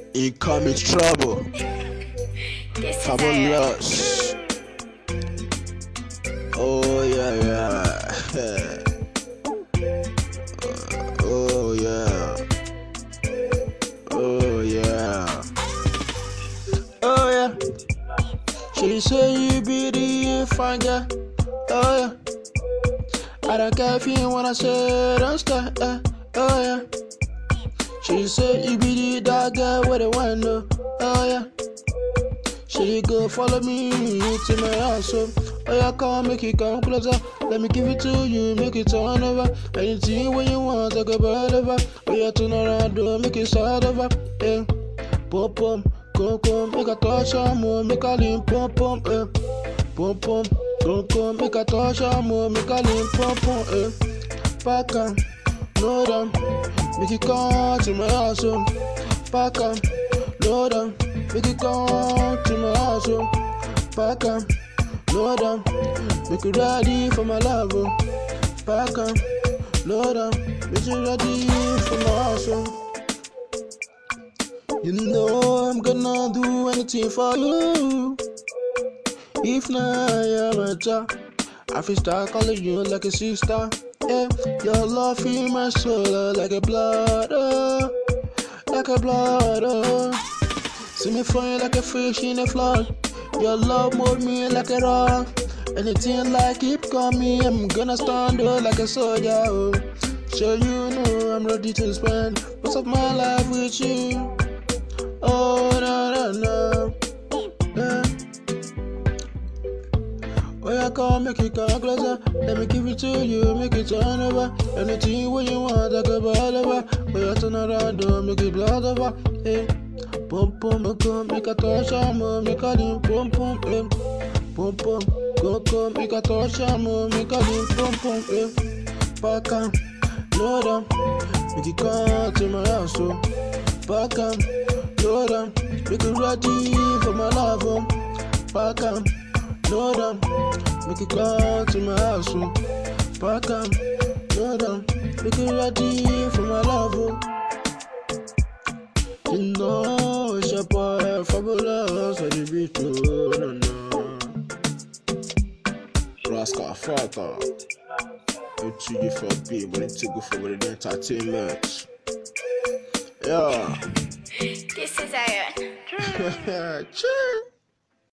Incoming trouble. This is Fabulous. Oh yeah, yeah. Oh yeah. Oh yeah. Oh yeah. She say you be the fine girl. Oh yeah. I don't care if you wanna say don't stay. Oh yeah. She say you be the dog girl with the window. Oh yeah. She go follow me to my house. So, oh yeah, come make it come closer. Let me give it to you, make it turn over. Anything when you want, I go right over. Oh yeah, turn around, do make it start over. Yeah, pom pom, come, make a touch more, make a lean pom pom, pom pom, come, make a touch more, make a lean pom pom, Pack 'em, load 'em, make it come to my house. So, pack 'em, load 'em, make it come to my house. So, pack 'em, load 'em, make it ready for my love. Pack 'em, load 'em, make it ready for my house. So, you know I'm gonna do anything for you. If not, you're my child. I feel start calling you like a sister. Yeah, your love in my soul like a blood, like a blood. See me flying like a fish in a flood. Your love mold me like a rock. Anything like it coming, I'm gonna stand up like a soldier. So you know I'm ready to spend most of my life with you. Oh no. Yeah. Oh yeah, come make it come closer. Let me give it to you, make it turn over. Anything when you want, I go all over. Oh yeah, turn around, don't make it blood over. Hey, pum pum, come make a touch, make a limp, pum pum, pum pum, go, make a touch, make a limp, pum pum, Pack 'em, load 'em, make it come to my house. So, pack 'em, load 'em, make it ready for my love. Pack 'em, load 'em, make it come to my house. So, pack 'em, load 'em, make it ready for my love. You know it's your boy Fabulous on the beat. No. Rascal Fata. What you for B, but it's to go for the entertainment. Yeah. This is Iron. Cheers.